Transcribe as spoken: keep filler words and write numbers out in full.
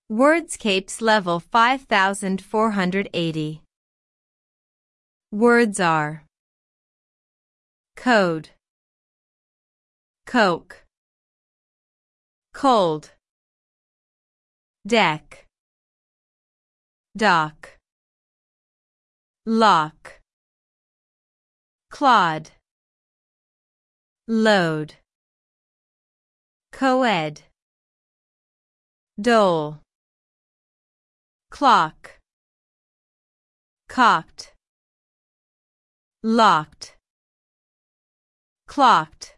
Wordscapes level five thousand four hundred eighty. Words are code, coke, cold, deck, dock, lock, clod, load, coed, dole, clock, cocked, locked, clocked.